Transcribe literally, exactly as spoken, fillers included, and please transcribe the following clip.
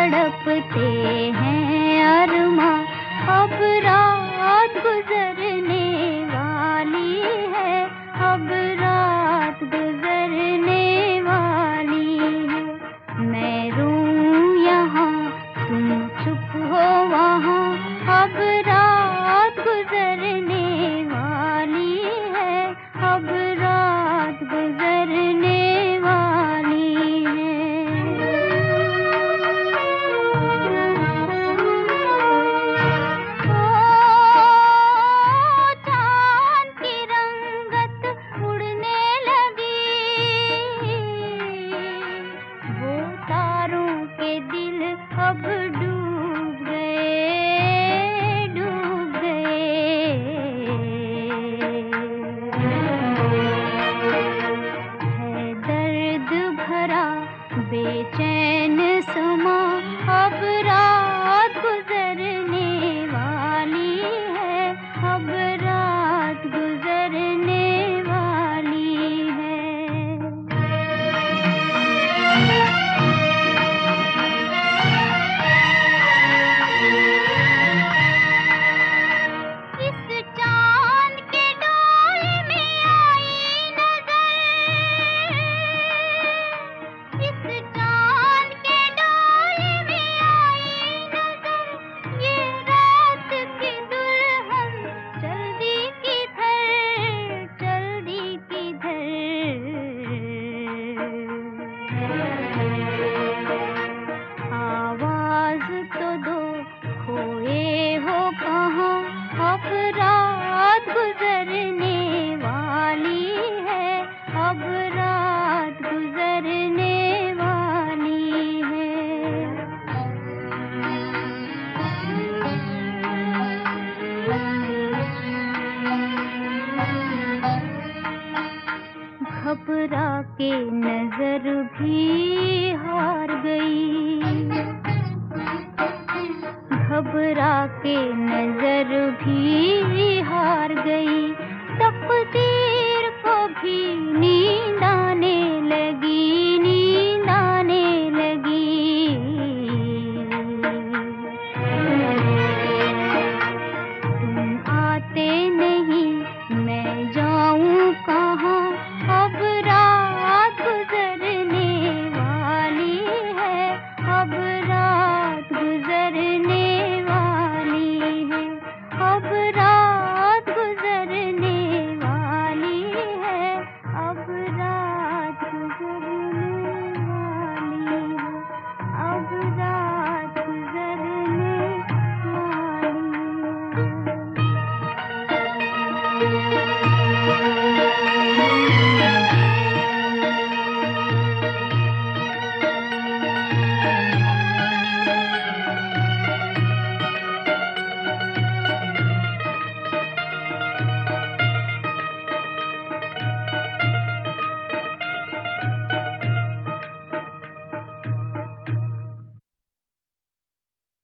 तड़पते हैं अरमा, अब रात गुजरने वाली है, अब रात गुजरने वाली है। मैं रूं यहाँ तुम चुप हो वहाँ, अब रात गुजरने वाली है, अब रात गुजरने वाली है। ओ चाँद की रंगत उड़ने लगी, वो तारों के दिल अब डूब गए, डूब गए। है दर्द भरा बेचैन समा, अब रात गुजरने वाली है, अब रात गुजरने वाली है। इस चाँद के डोल में आई नज़र, इस चाँद के डोल में आई नज़र, ये रात की दुल्हन चल दी किधर, चल दी किधर। आवाज़ तो दो खोए हो कहाँ, अब रात गुजरने वाली है, अब रात गुजरने वाली है। घबरा के नजर भी हार गई, घबरा के नजर भी हार गई, तकदीर को भी नी